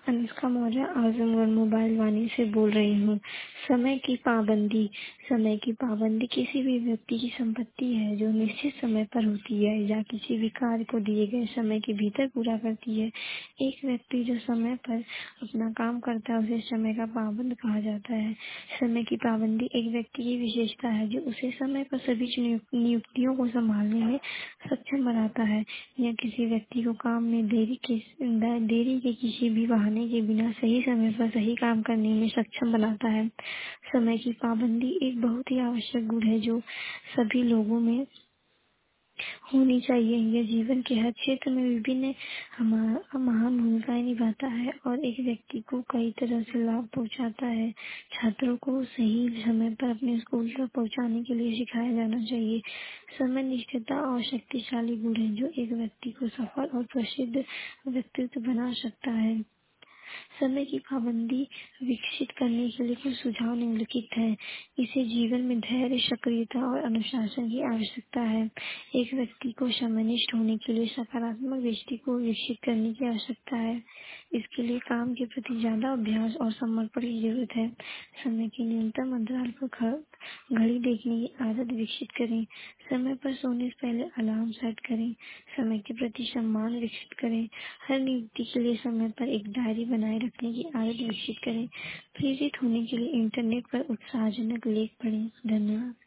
Anushka Maurya Azamgarh mobile Vaani से बोल रही हूँ। समय की पाबंदी। समय की पाबंदी किसी भी व्यक्ति की संपत्ति है जो निश्चित समय पर होती है या किसी भी कार्य को दिए गए समय के भीतर पूरा करती है। एक व्यक्ति जो समय पर अपना काम करता है उसे समय का पाबंद कहा जाता है। समय की पाबंदी एक व्यक्ति की विशेषता है जो उसे समय पर सभी नियुक्तियों को संभालने में सक्षम बनाता है। यह किसी व्यक्ति को काम में देरी के किसी भी बहाने के बिना सही समय पर सही काम करने में सक्षम बनाता है। समय की पाबंदी एक बहुत ही आवश्यक गुण है जो सभी लोगों में होनी चाहिए। यह जीवन के हर क्षेत्र में विभिन्न महान भूमिकाएं निभाता है और एक व्यक्ति को कई तरह से लाभ पहुंचाता है। छात्रों को सही समय पर अपने स्कूल तक पहुंचाने के लिए सिखाया जाना चाहिए। समय निष्ठता और शक्तिशाली गुण है जो एक व्यक्ति को सफल और प्रसिद्ध व्यक्तित्व बना सकता है। समय की पाबंदी विकसित करने के लिए कुछ सुझाव निम्नलिखित हैं। इसे जीवन में धैर्य, सक्रियता और अनुशासन की आवश्यकता है। एक व्यक्ति को समयनिष्ठ होने के लिए सकारात्मक दृष्टि को विकसित करने की आवश्यकता है। इसके लिए काम के प्रति ज्यादा अभ्यास और समर्पण की जरूरत है। समय के न्यूनतम अंतराल पर घड़ी देखने की आदत विकसित करें। समय पर सोने से पहले अलार्म सेट करें। समय के प्रति सम्मान विकसित करें। हर नियुक्ति के लिए समय पर एक डायरी बनाए रखने की आदत विकसित करें। प्रेरित होने के लिए इंटरनेट पर उत्साहजनक लेख पढ़ें। धन्यवाद।